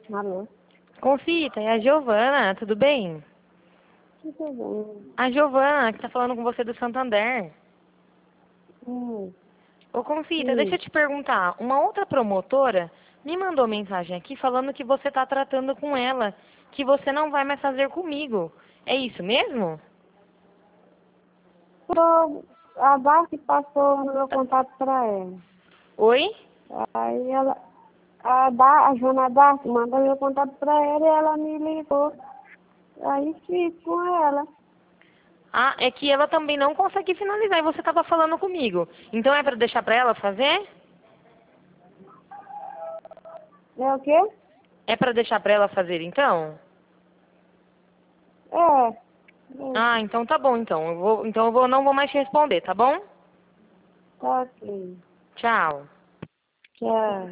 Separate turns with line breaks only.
Alô?
Concita, é a Giovana, tudo bem?
Tudo bem.
A Giovana, que tá falando com você do Santander.
Hum,
Ô, Concita, deixa eu
sim.
te perguntar. Uma outra promotora me mandou mensagem aqui falando que você tá tratando com ela, que você não vai mais fazer comigo. É isso mesmo?
A Bart passou o meu contato para ela.
Oi?
Aí ela, a Joana Bart mandou meu contato para ela e ela me ligou. Aí fiz com ela.
Ah, é que ela também não consegue finalizar e você tava falando comigo. Então é pra deixar pra ela fazer?
É o quê?
É pra deixar pra ela fazer então?
É.
Ah,
Deixa.
então tá bom então. Não vou mais te responder, tá bom?
Tá ok.
Tchau.
Tchau.